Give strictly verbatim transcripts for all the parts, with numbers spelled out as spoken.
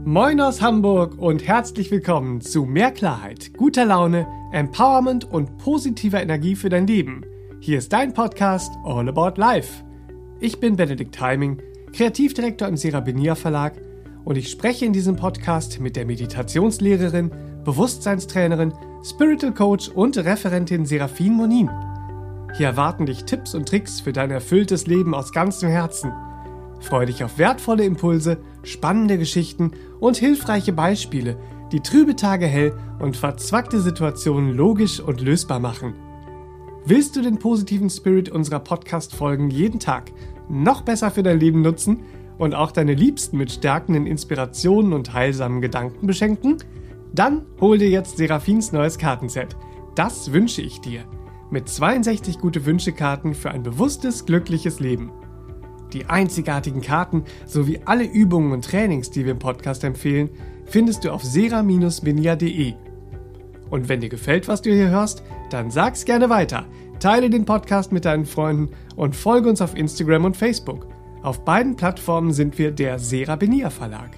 Moin aus Hamburg und herzlich willkommen zu mehr Klarheit, guter Laune, Empowerment und positiver Energie für dein Leben. Hier ist dein Podcast All About Life. Ich bin Benedikt Heiming, Kreativdirektor im Serabenia Verlag und ich spreche in diesem Podcast mit der Meditationslehrerin, Bewusstseinstrainerin, Spiritual Coach und Referentin Serafin Monin. Hier erwarten dich Tipps und Tricks für dein erfülltes Leben aus ganzem Herzen. Freue dich auf wertvolle Impulse, spannende Geschichten und hilfreiche Beispiele, die trübe Tage hell und verzwackte Situationen logisch und lösbar machen. Willst du den positiven Spirit unserer Podcast-Folgen jeden Tag noch besser für dein Leben nutzen und auch deine Liebsten mit stärkenden Inspirationen und heilsamen Gedanken beschenken? Dann hol dir jetzt Serafins neues Kartenset. Das wünsche ich dir. Mit zweiundsechzig Gute-Wünsche-Karten für ein bewusstes, glückliches Leben. Die einzigartigen Karten sowie alle Übungen und Trainings, die wir im Podcast empfehlen, findest du auf sera Bindestrich benia punkt de. Und wenn dir gefällt, was du hier hörst, dann sag's gerne weiter. Teile den Podcast mit deinen Freunden und folge uns auf Instagram und Facebook. Auf beiden Plattformen sind wir der Serabenia Verlag.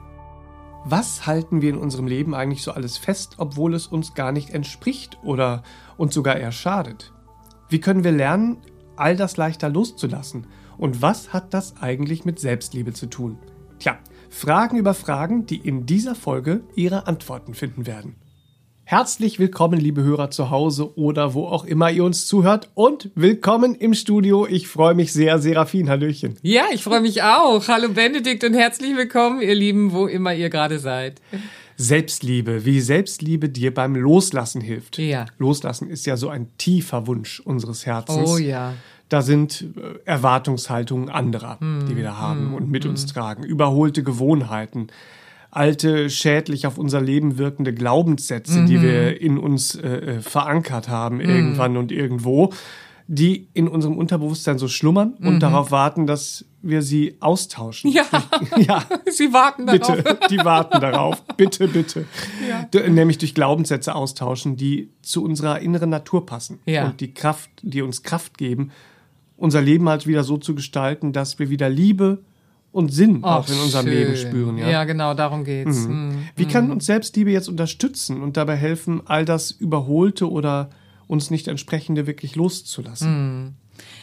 Was halten wir in unserem Leben eigentlich so alles fest, obwohl es uns gar nicht entspricht oder uns sogar eher schadet? Wie können wir lernen, all das leichter loszulassen? Und was hat das eigentlich mit Selbstliebe zu tun? Tja, Fragen über Fragen, die in dieser Folge ihre Antworten finden werden. Herzlich willkommen, liebe Hörer zu Hause oder wo auch immer ihr uns zuhört und willkommen im Studio. Ich freue mich sehr, Serafin, hallöchen. Ja, ich freue mich auch. Hallo Benedikt und herzlich willkommen, ihr Lieben, wo immer ihr gerade seid. Selbstliebe, wie Selbstliebe dir beim Loslassen hilft. Ja. Loslassen ist ja so ein tiefer Wunsch unseres Herzens. Oh ja. Da sind Erwartungshaltungen anderer, mm, die wir da haben mm, und mit mm. uns tragen. Überholte Gewohnheiten, alte, schädlich auf unser Leben wirkende Glaubenssätze, mm. die wir in uns äh, verankert haben, mm. irgendwann und irgendwo, die in unserem Unterbewusstsein so schlummern mm. und darauf warten, dass wir sie austauschen. Ja, ja. sie warten darauf. Bitte, die warten darauf. Bitte, bitte. Ja. D- nämlich durch Glaubenssätze austauschen, die zu unserer inneren Natur passen. Ja. Und die Kraft, die uns Kraft geben, unser Leben halt wieder so zu gestalten, dass wir wieder Liebe und Sinn oh, auch in unserem schön. Leben spüren. Ja, ja genau, darum geht's. Mhm. Mhm. Wie kann uns Selbstliebe jetzt unterstützen und dabei helfen, all das Überholte oder uns nicht entsprechende wirklich loszulassen?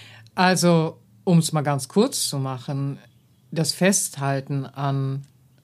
Also, um es mal ganz kurz zu machen, das Festhalten an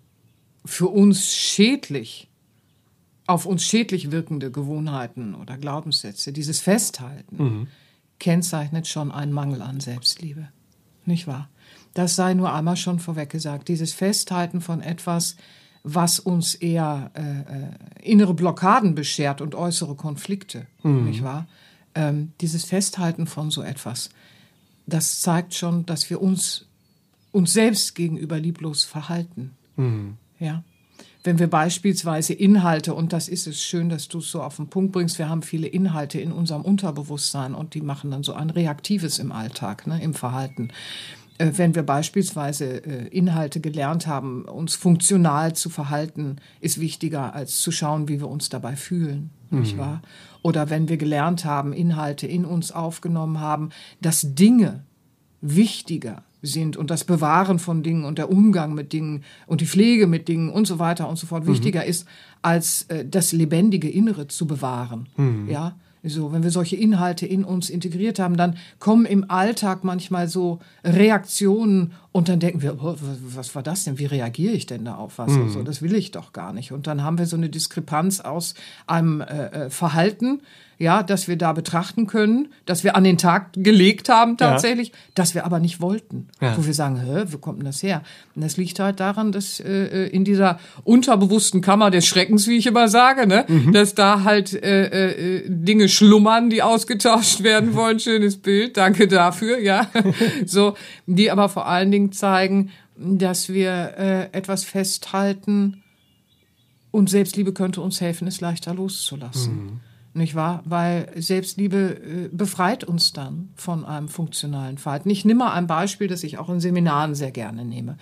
für uns schädlich, auf uns schädlich wirkende Gewohnheiten oder Glaubenssätze, dieses Festhalten, mhm. kennzeichnet schon einen Mangel an Selbstliebe. Nicht wahr? Das sei nur einmal schon vorweg gesagt. Dieses Festhalten von etwas, was uns eher äh, innere Blockaden beschert und äußere Konflikte. Mhm. Nicht wahr? Ähm, dieses Festhalten von so etwas, das zeigt schon, dass wir uns, uns selbst gegenüber lieblos verhalten. Mhm. Ja? Wenn wir beispielsweise Inhalte, und das ist es schön, dass du es so auf den Punkt bringst, wir haben viele Inhalte in unserem Unterbewusstsein und die machen dann so ein Reaktives im Alltag, ne, im Verhalten. Äh, wenn wir beispielsweise äh, Inhalte gelernt haben, uns funktional zu verhalten, ist wichtiger, als zu schauen, wie wir uns dabei fühlen, mhm. nicht wahr? Oder wenn wir gelernt haben, Inhalte in uns aufgenommen haben, dass Dinge wichtiger sind und das Bewahren von Dingen und der Umgang mit Dingen und die Pflege mit Dingen und so weiter und so fort mhm. wichtiger ist, als äh, das lebendige Innere zu bewahren. Mhm. Ja, so, wenn wir solche Inhalte in uns integriert haben, dann kommen im Alltag manchmal so Reaktionen und dann denken wir, oh, was war das denn? Wie reagiere ich denn da auf was? Mhm. Und so, das will ich doch gar nicht. Und dann haben wir so eine Diskrepanz aus einem äh, Verhalten, ja, das wir da betrachten können, das wir an den Tag gelegt haben tatsächlich, ja. das wir aber nicht wollten. Ja. Wo wir sagen, hä, wo kommt denn das her? Und das liegt halt daran, dass äh, in dieser unterbewussten Kammer des Schreckens, wie ich immer sage, ne, mhm. dass da halt äh, äh, Dinge schlummern, die ausgetauscht werden wollen. Schönes Bild, danke dafür, ja. So, die aber vor allen Dingen zeigen, dass wir äh, etwas festhalten und Selbstliebe könnte uns helfen, es leichter loszulassen. Mhm. Nicht wahr? Weil Selbstliebe äh, befreit uns dann von einem funktionalen Verhalten. Ich nehme mal ein Beispiel, das ich auch in Seminaren sehr gerne nehme,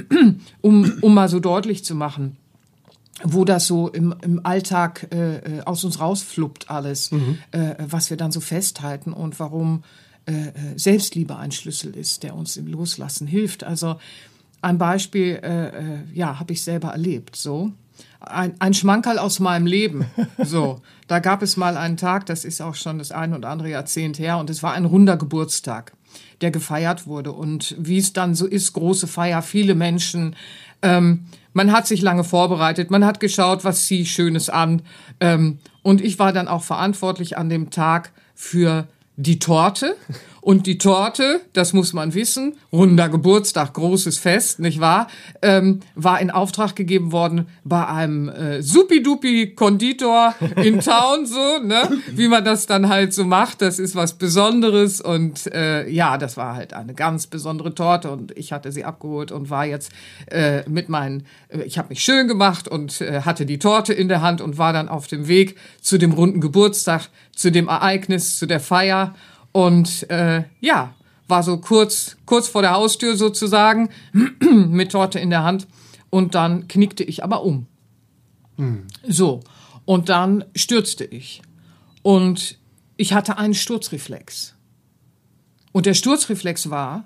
um, um mal so deutlich zu machen, wo das so im, im Alltag äh, aus uns rausfluppt alles, mhm. äh, was wir dann so festhalten und warum äh, Selbstliebe ein Schlüssel ist, der uns im Loslassen hilft. Also ein Beispiel, äh, äh, ja, habe ich selber erlebt, so. Ein, ein Schmankerl aus meinem Leben, so. Da gab es mal einen Tag, das ist auch schon das ein oder andere Jahrzehnt her, und es war ein runder Geburtstag, der gefeiert wurde. Und wie es dann so ist, große Feier, viele Menschen. Ähm, man hat sich lange vorbereitet, man hat geschaut, was ziehe ich Schönes an. Ähm, und ich war dann auch verantwortlich an dem Tag für die Torte. Und die Torte, das muss man wissen, runder Geburtstag, großes Fest, nicht wahr, ähm, war in Auftrag gegeben worden bei einem äh, Supi-Dupi-Konditor in Town, so, ne, wie man das dann halt so macht. Das ist was Besonderes und äh, ja, das war halt eine ganz besondere Torte und ich hatte sie abgeholt und war jetzt äh, mit meinen, äh, ich habe mich schön gemacht und äh, hatte die Torte in der Hand und war dann auf dem Weg zu dem runden Geburtstag, zu dem Ereignis, zu der Feier. Und äh, ja, war so kurz kurz vor der Haustür sozusagen, mit Torte in der Hand. Und dann knickte ich aber um. Hm. So, und dann stürzte ich. Und ich hatte einen Sturzreflex. Und der Sturzreflex war,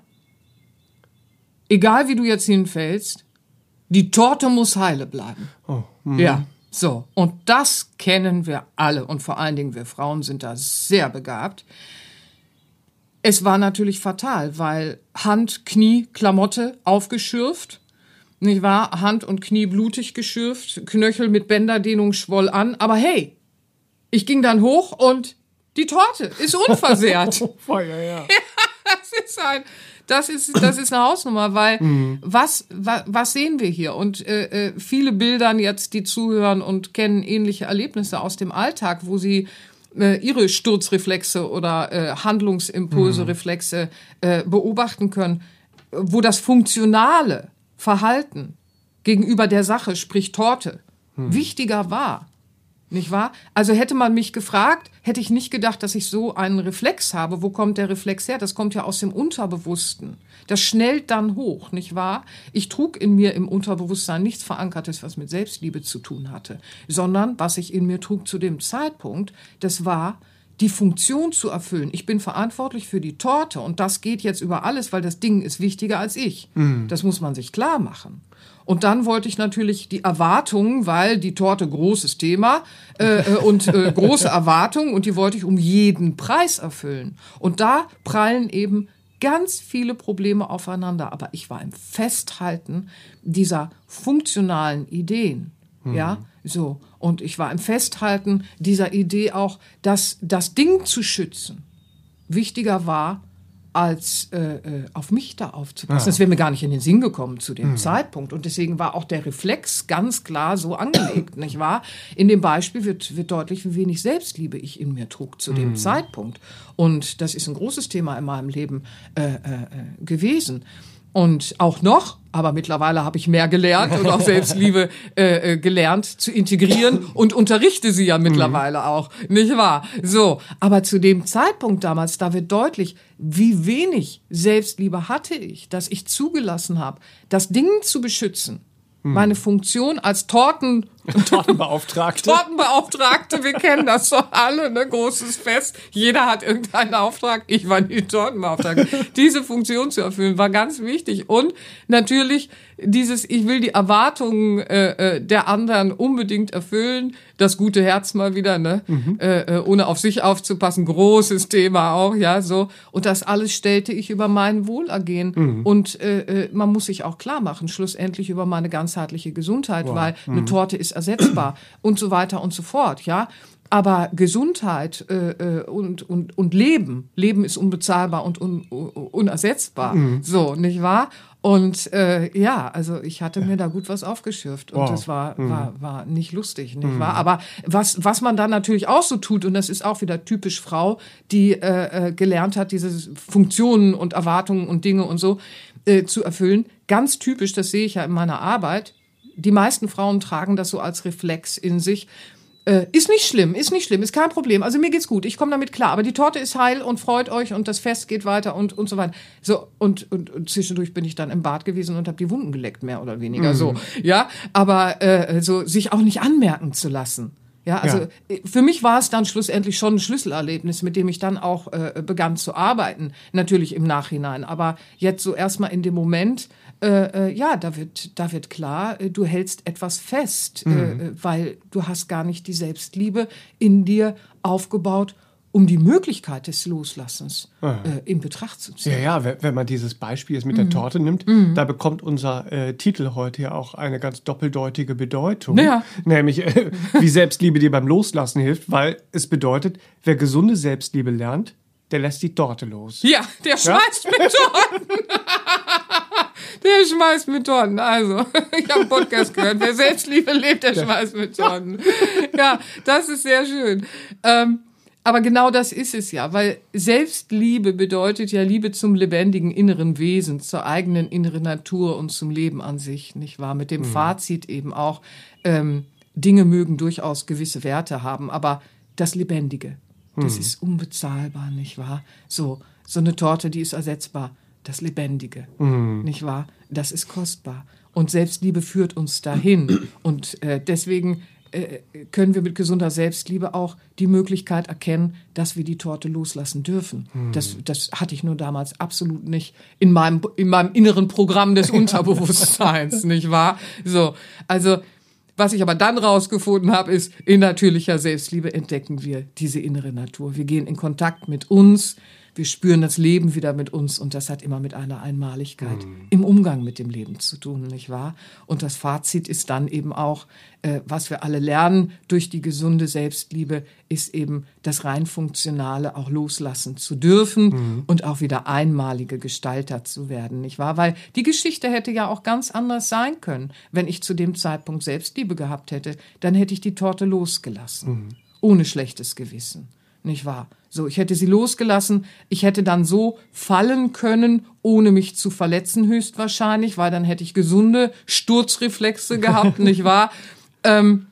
egal wie du jetzt hinfällst, die Torte muss heile bleiben. Oh. Mhm. Ja, so. Und das kennen wir alle. Und vor allen Dingen wir Frauen sind da sehr begabt. Es war natürlich fatal, weil Hand, Knie, Klamotte aufgeschürft, nicht wahr? Hand und Knie blutig geschürft, Knöchel mit Bänderdehnung schwoll an. Aber hey, ich ging dann hoch und die Torte ist unversehrt. Feuer, ja. Ja, das ist ein, das ist, das ist eine Hausnummer, weil mhm. was, was, was sehen wir hier? Und äh, viele Bildern jetzt, die zuhören und kennen ähnliche Erlebnisse aus dem Alltag, wo sie ihre Sturzreflexe oder äh, Handlungsimpulse, mhm. Reflexe äh, beobachten können, wo das funktionale Verhalten gegenüber der Sache, sprich Torte, mhm. wichtiger war. Nicht wahr? Also hätte man mich gefragt, hätte ich nicht gedacht, dass ich so einen Reflex habe. Wo kommt der Reflex her? Das kommt ja aus dem Unterbewussten. Das schnellt dann hoch, nicht wahr? Ich trug in mir im Unterbewusstsein nichts Verankertes, was mit Selbstliebe zu tun hatte, sondern was ich in mir trug zu dem Zeitpunkt, das war, die Funktion zu erfüllen. Ich bin verantwortlich für die Torte und das geht jetzt über alles, weil das Ding ist wichtiger als ich. Mhm. Das muss man sich klar machen. Und dann wollte ich natürlich die Erwartungen, weil die Torte großes Thema äh, und äh, große Erwartungen und die wollte ich um jeden Preis erfüllen. Und da prallen eben ganz viele Probleme aufeinander. Aber ich war im Festhalten dieser funktionalen Ideen. Mhm. Ja, so. Und ich war im Festhalten dieser Idee auch, dass das Ding zu schützen wichtiger war, als äh, auf mich da aufzupassen. Ja. Das wäre mir gar nicht in den Sinn gekommen zu dem mhm. Zeitpunkt. Und deswegen war auch der Reflex ganz klar so angelegt, nicht wahr? In dem Beispiel wird, wird deutlich, wie wenig Selbstliebe ich in mir trug zu mhm. dem Zeitpunkt. Und das ist ein großes Thema in meinem Leben äh, äh, gewesen. Und auch noch, aber mittlerweile habe ich mehr gelernt und auch Selbstliebe äh, gelernt zu integrieren und unterrichte sie ja mittlerweile mhm. auch, nicht wahr? So, aber zu dem Zeitpunkt damals, da wird deutlich, wie wenig Selbstliebe hatte ich, dass ich zugelassen habe, das Ding zu beschützen. Mhm. Meine Funktion als Torten Tortenbeauftragte. Tortenbeauftragte, wir kennen das doch alle, ne? Großes Fest. Jeder hat irgendeinen Auftrag. Ich war die Tortenbeauftragte. Diese Funktion zu erfüllen war ganz wichtig. Und natürlich dieses, ich will die Erwartungen äh, der anderen unbedingt erfüllen. Das gute Herz mal wieder, ne? Mhm. Äh, ohne auf sich aufzupassen. Großes Thema auch, ja, so. Und das alles stellte ich über mein Wohlergehen. Mhm. Und äh, man muss sich auch klar machen, schlussendlich über meine ganzheitliche Gesundheit, wow. weil mhm. eine Torte ist ersetzbar und so weiter und so fort, ja. Aber Gesundheit äh, und, und, und Leben, Leben ist unbezahlbar und un, unersetzbar, mhm. so, nicht wahr? Und äh, ja, also ich hatte mir da gut was aufgeschürft und wow. das war, mhm. war, war nicht lustig, nicht mhm. wahr? Aber was, was man dann natürlich auch so tut, und das ist auch wieder typisch Frau, die äh, gelernt hat, diese Funktionen und Erwartungen und Dinge und so äh, zu erfüllen, ganz typisch, das sehe ich ja in meiner Arbeit, die meisten Frauen tragen das so als Reflex in sich. Äh, ist nicht schlimm, ist nicht schlimm, ist kein Problem. Also mir geht's gut, ich komme damit klar. Aber die Torte ist heil und freut euch und das Fest geht weiter und und so weiter. So und und, und zwischendurch bin ich dann im Bad gewesen und habe die Wunden geleckt, mehr oder weniger. Mhm. So, ja. Aber äh, so sich auch nicht anmerken zu lassen. Ja, also ja. für mich war es dann schlussendlich schon ein Schlüsselerlebnis, mit dem ich dann auch äh, begann zu arbeiten, natürlich im Nachhinein. Aber jetzt so erstmal in dem Moment Äh, äh, ja, da wird, da wird klar, äh, du hältst etwas fest, mhm. äh, weil du hast gar nicht die Selbstliebe in dir aufgebaut, um die Möglichkeit des Loslassens äh, in Betracht zu ziehen. Ja, ja, wenn man dieses Beispiel jetzt mit mhm. der Torte nimmt, mhm. da bekommt unser äh, Titel heute ja auch eine ganz doppeldeutige Bedeutung. Ja. Nämlich, äh, wie Selbstliebe dir beim Loslassen hilft, weil es bedeutet, wer gesunde Selbstliebe lernt, der lässt die Torte los. Ja, der schmeißt ja? mit Torten. Der schmeißt mit Torten. Also, ich habe einen Podcast gehört. Wer Selbstliebe lebt, der ja. schmeißt mit Torten. Ja, das ist sehr schön. Ähm, Aber genau das ist es ja, weil Selbstliebe bedeutet ja Liebe zum lebendigen inneren Wesen, zur eigenen inneren Natur und zum Leben an sich, nicht wahr? Mit dem mhm. Fazit eben auch, ähm, Dinge mögen durchaus gewisse Werte haben, aber das Lebendige, das mhm. ist unbezahlbar, nicht wahr? So, so eine Torte, die ist ersetzbar. Das Lebendige, mhm. nicht wahr? Das ist kostbar. Und Selbstliebe führt uns dahin. Und äh, deswegen können wir mit gesunder Selbstliebe auch die Möglichkeit erkennen, dass wir die Torte loslassen dürfen. Hm. Das, das hatte ich nur damals absolut nicht in meinem, in meinem inneren Programm des Unterbewusstseins, nicht wahr? So, also, was ich aber dann rausgefunden habe, ist, in natürlicher Selbstliebe entdecken wir diese innere Natur. Wir gehen in Kontakt mit uns, wir spüren das Leben wieder mit uns und das hat immer mit einer Einmaligkeit mhm. im Umgang mit dem Leben zu tun, nicht wahr? Und das Fazit ist dann eben auch, äh, was wir alle lernen durch die gesunde Selbstliebe, ist eben das rein Funktionale auch loslassen zu dürfen mhm. und auch wieder einmalige Gestalter zu werden, nicht wahr? Weil die Geschichte hätte ja auch ganz anders sein können. Wenn ich zu dem Zeitpunkt Selbstliebe gehabt hätte, dann hätte ich die Torte losgelassen, mhm. ohne schlechtes Gewissen. Nicht wahr? So, ich hätte sie losgelassen. Ich hätte dann so fallen können, ohne mich zu verletzen, höchstwahrscheinlich, weil dann hätte ich gesunde Sturzreflexe gehabt, nicht wahr? Ähm,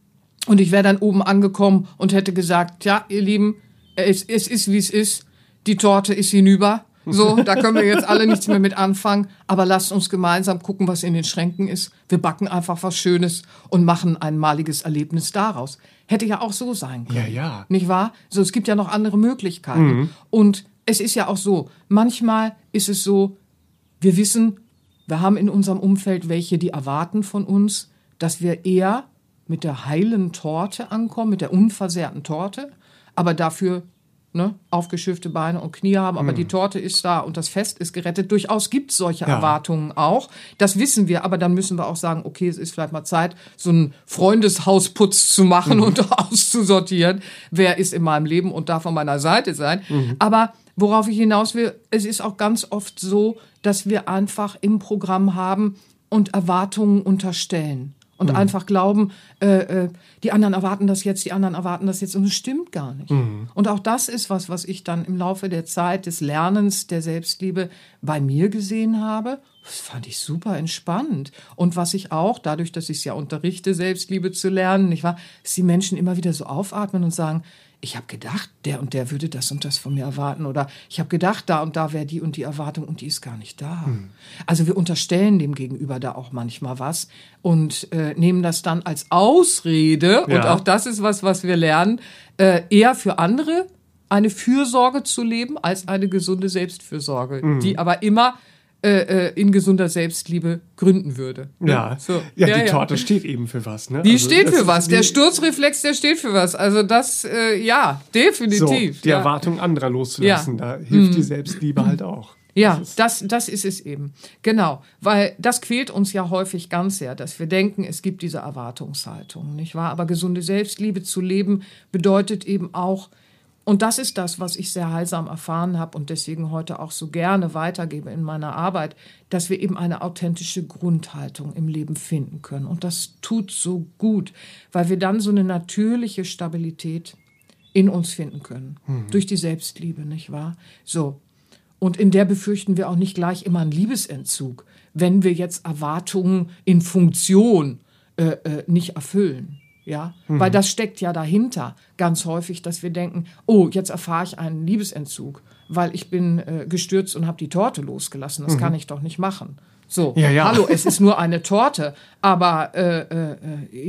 und ich wäre dann oben angekommen und hätte gesagt, ja, ihr Lieben, es, es ist, wie es ist. Die Torte ist hinüber. So, da können wir jetzt alle nichts mehr mit anfangen. Aber lasst uns gemeinsam gucken, was in den Schränken ist. Wir backen einfach was Schönes und machen ein einmaliges Erlebnis daraus. Hätte ja auch so sein können. Ja, ja. Nicht wahr? So, es gibt ja noch andere Möglichkeiten. Mhm. Und es ist ja auch so, manchmal ist es so, wir wissen, wir haben in unserem Umfeld welche, die erwarten von uns, dass wir eher mit der heilen Torte ankommen, mit der unversehrten Torte, aber dafür ne, aufgeschürfte Beine und Knie haben, aber mm. die Torte ist da und das Fest ist gerettet. Durchaus gibt es solche ja. Erwartungen auch. Das wissen wir, aber dann müssen wir auch sagen, okay, es ist vielleicht mal Zeit, so einen Freundeshausputz zu machen mm. und auszusortieren. Wer ist in meinem Leben und darf an meiner Seite sein? Mm. Aber worauf ich hinaus will, es ist auch ganz oft so, dass wir einfach im Programm haben und Erwartungen unterstellen. Und mhm. einfach glauben, äh, äh, die anderen erwarten das jetzt, die anderen erwarten das jetzt. Und es stimmt gar nicht. Mhm. Und auch das ist was, was ich dann im Laufe der Zeit des Lernens der Selbstliebe bei mir gesehen habe. Das fand ich super entspannend. Und was ich auch, dadurch, dass ich es ja unterrichte, Selbstliebe zu lernen, nicht wahr, dass die Menschen immer wieder so aufatmen und sagen, ich habe gedacht, der und der würde das und das von mir erwarten. Oder ich habe gedacht, da und da wäre die und die Erwartung und die ist gar nicht da. Hm. Also wir unterstellen dem Gegenüber da auch manchmal was und äh, nehmen das dann als Ausrede. Ja. Und auch das ist was, was wir lernen, äh, eher für andere eine Fürsorge zu leben als eine gesunde Selbstfürsorge, hm. die aber immer Äh, in gesunder Selbstliebe gründen würde. Ja, so. ja, ja die ja. Torte steht eben für was. Ne? Die also, steht für was. Der Sturzreflex, der steht für was. Also das, äh, ja, definitiv. So, die ja. Erwartung anderer loszulassen, ja. da hilft mhm. die Selbstliebe halt auch. Ja, das, das, das ist es eben. Genau, weil das quält uns ja häufig ganz sehr, dass wir denken, es gibt diese Erwartungshaltung, nicht wahr? Aber gesunde Selbstliebe zu leben bedeutet eben auch, und das ist das, was ich sehr heilsam erfahren habe und deswegen heute auch so gerne weitergebe in meiner Arbeit, dass wir eben eine authentische Grundhaltung im Leben finden können. Und das tut so gut, weil wir dann so eine natürliche Stabilität in uns finden können. Mhm. Durch die Selbstliebe, nicht wahr? So. Und in der befürchten wir auch nicht gleich immer einen Liebesentzug, wenn wir jetzt Erwartungen in Funktion äh, äh, nicht erfüllen. Ja, mhm. weil das steckt ja dahinter ganz häufig, dass wir denken, oh, jetzt erfahre ich einen Liebesentzug, weil ich bin äh, gestürzt und habe die Torte losgelassen. Das mhm. kann ich doch nicht machen. So, ja, ja. hallo, es ist nur eine Torte, aber äh, äh, ja,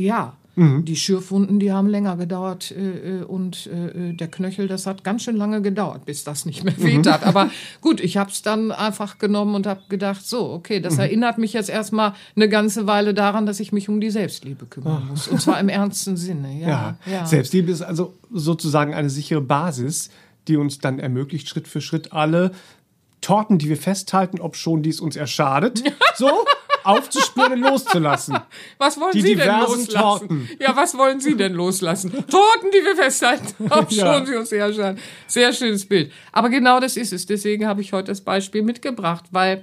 Mhm. Die Schürfwunden, die haben länger gedauert äh, und äh, der Knöchel, das hat ganz schön lange gedauert, bis das nicht mehr weht hat. Aber gut, ich habe es dann einfach genommen und habe gedacht, so, okay, das mhm. erinnert mich jetzt erstmal eine ganze Weile daran, dass ich mich um die Selbstliebe kümmern muss. Und zwar im ernsten Sinne. Ja, ja. ja. Selbstliebe ist also sozusagen eine sichere Basis, die uns dann ermöglicht, Schritt für Schritt alle Torten, die wir festhalten, ob schon dies uns erschadet, so aufzuspüren und loszulassen. Was wollen die Sie denn diversen loslassen? Torten. Ja, was wollen Sie denn loslassen? Torten, die wir festhalten, ob Ja. schon sie uns erschaden. Sehr schönes Bild. Aber genau das ist es. Deswegen habe ich heute das Beispiel mitgebracht, weil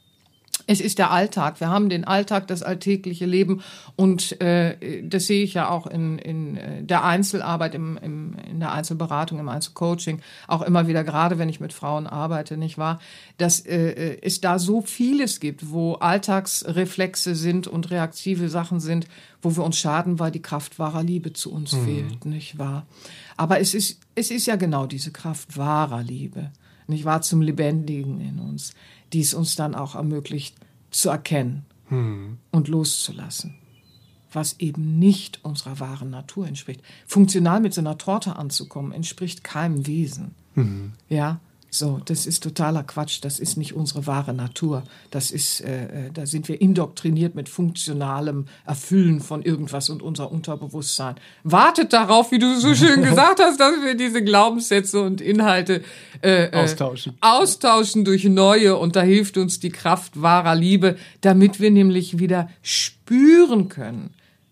es ist der Alltag. Wir haben den Alltag, das alltägliche Leben und äh, das sehe ich ja auch in, in der Einzelarbeit, im, im, in der Einzelberatung, im Einzelcoaching, auch immer wieder, gerade wenn ich mit Frauen arbeite, nicht wahr, dass äh, es da so vieles gibt, wo Alltagsreflexe sind und reaktive Sachen sind, wo wir uns schaden, weil die Kraft wahrer Liebe zu uns mhm. fehlt, nicht wahr? Aber es ist, es ist ja genau diese Kraft wahrer Liebe, nicht wahr, zum Lebendigen in uns, die es uns dann auch ermöglicht, zu erkennen hm. und loszulassen, was eben nicht unserer wahren Natur entspricht. Funktional mit so einer Torte anzukommen, entspricht keinem Wesen. Hm. Ja, so, das ist totaler Quatsch, das ist nicht unsere wahre Natur. Das ist, äh, da sind wir indoktriniert mit funktionalem Erfüllen von irgendwas und unser Unterbewusstsein wartet darauf, wie du so schön gesagt hast, dass wir diese Glaubenssätze und Inhalte äh, austauschen. Äh, austauschen durch neue, und da hilft uns die Kraft wahrer Liebe, damit wir nämlich wieder spüren können,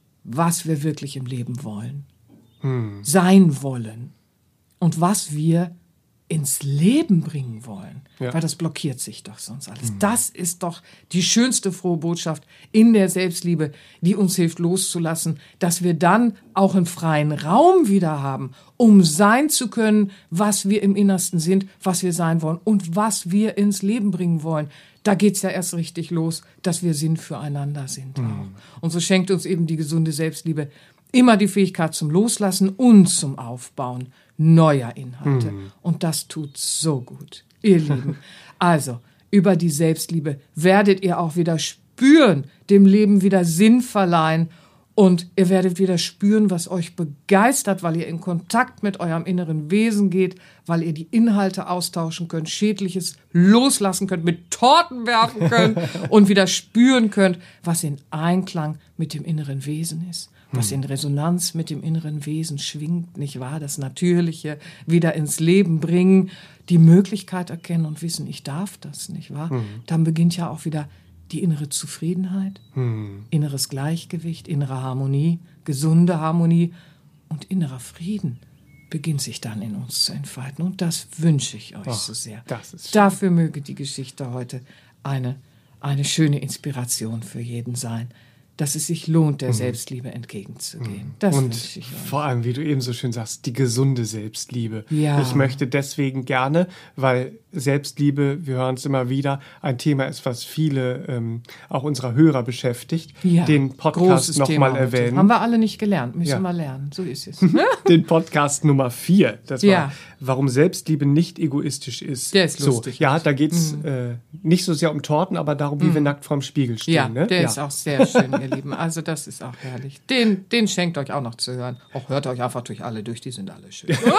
was wir wirklich im Leben wollen, hm. sein wollen und was wir ins Leben bringen wollen, ja. weil das blockiert sich doch sonst alles. Mhm. Das ist doch die schönste frohe Botschaft in der Selbstliebe, die uns hilft loszulassen, dass wir dann auch einen freien Raum wieder haben, um sein zu können, was wir im Innersten sind, was wir sein wollen und was wir ins Leben bringen wollen. Da geht's ja erst richtig los, dass wir Sinn füreinander sind. Mhm. Auch. Und so schenkt uns eben die gesunde Selbstliebe immer die Fähigkeit zum Loslassen und zum Aufbauen neuer Inhalte. Hm. Und das tut so gut, ihr Lieben. Also, über die Selbstliebe werdet ihr auch wieder spüren, dem Leben wieder Sinn verleihen, und ihr werdet wieder spüren, was euch begeistert, weil ihr in Kontakt mit eurem inneren Wesen geht, weil ihr die Inhalte austauschen könnt, Schädliches loslassen könnt, mit Torten werfen könnt und wieder spüren könnt, was in Einklang mit dem inneren Wesen ist. Was in Resonanz mit dem inneren Wesen schwingt, nicht wahr? Das Natürliche wieder ins Leben bringen, die Möglichkeit erkennen und wissen, ich darf das, nicht wahr? Mhm. Dann beginnt ja auch wieder die innere Zufriedenheit, mhm. inneres Gleichgewicht, innere Harmonie, gesunde Harmonie und innerer Frieden beginnt sich dann in uns zu entfalten. Und das wünsche ich euch oh, so sehr. Das ist Dafür möge die Geschichte heute eine, eine schöne Inspiration für jeden sein, dass es sich lohnt, der mhm. Selbstliebe entgegenzugehen. Das und wünsche ich euch. Vor allem, wie du eben so schön sagst, die gesunde Selbstliebe. Ja. Ich möchte deswegen gerne, weil Selbstliebe, wir hören es immer wieder, ein Thema ist, was viele ähm, auch unserer Hörer beschäftigt, ja. den Podcast nochmal erwähnen. Haben wir alle nicht gelernt, müssen ja. wir lernen, so ist es. Den Podcast Nummer vier, das war, ja. warum Selbstliebe nicht egoistisch ist. Der ist so, lustig. Ja, da geht es mhm. äh, nicht so sehr um Torten, aber darum, wie mhm. wir nackt vorm Spiegel stehen. Ja, ne? der ja. ist auch sehr schön, ihr Lieben. Also das ist auch herrlich. Den, den schenkt euch auch noch zu hören. Auch hört euch einfach durch alle durch, die sind alle schön. Die sind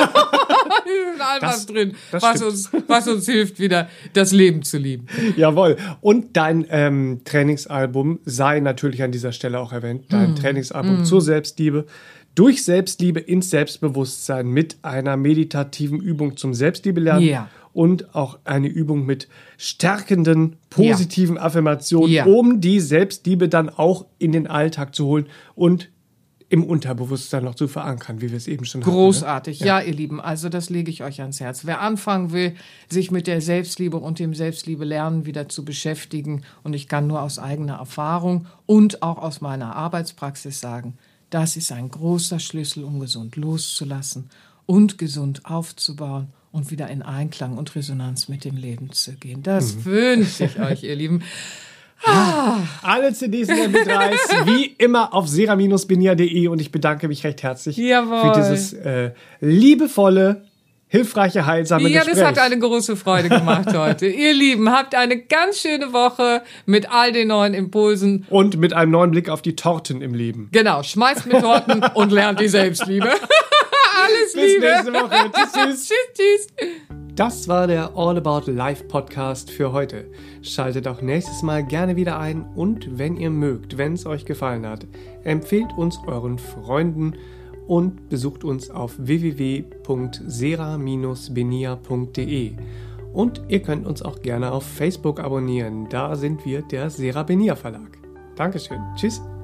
all das, was drin, was uns, was uns hilft, wieder das Leben zu lieben. Jawohl. Und dein ähm, Trainingsalbum sei natürlich an dieser Stelle auch erwähnt. Dein mm. Trainingsalbum mm. zur Selbstliebe. Durch Selbstliebe ins Selbstbewusstsein mit einer meditativen Übung zum Selbstliebe-Lernen. Ja. Und auch eine Übung mit stärkenden, positiven ja. Affirmationen, ja. um die Selbstliebe dann auch in den Alltag zu holen und im Unterbewusstsein noch zu verankern, wie wir es eben schon hatten. Großartig, ne? ja. ja, ihr Lieben, also das lege ich euch ans Herz. Wer anfangen will, sich mit der Selbstliebe und dem Selbstliebe-Lernen wieder zu beschäftigen, und ich kann nur aus eigener Erfahrung und auch aus meiner Arbeitspraxis sagen, das ist ein großer Schlüssel, um gesund loszulassen und gesund aufzubauen und wieder in Einklang und Resonanz mit dem Leben zu gehen. Das mhm. wünsche ich euch, ihr Lieben. Ah. Alle C Ds in M P drei s wie immer auf sera Binär punkt de, und ich bedanke mich recht herzlich Jawohl. für dieses äh, liebevolle, hilfreiche, heilsame Ja, Gespräch. das hat eine große Freude gemacht heute. Ihr Lieben, habt eine ganz schöne Woche mit all den neuen Impulsen. Und mit einem neuen Blick auf die Torten im Leben. Genau, schmeißt mit Torten und lernt die Selbstliebe. Alles Bis Liebe. nächste Woche. Tschüss, tschüss. Tschüss, tschüss. Das war der All About Life Podcast für heute. Schaltet auch nächstes Mal gerne wieder ein und wenn ihr mögt, wenn es euch gefallen hat, empfehlt uns euren Freunden und besucht uns auf w w w punkt sera Bindestrich benia punkt de. Und ihr könnt uns auch gerne auf Facebook abonnieren. Da sind wir der Sera Benia Verlag. Dankeschön. Tschüss.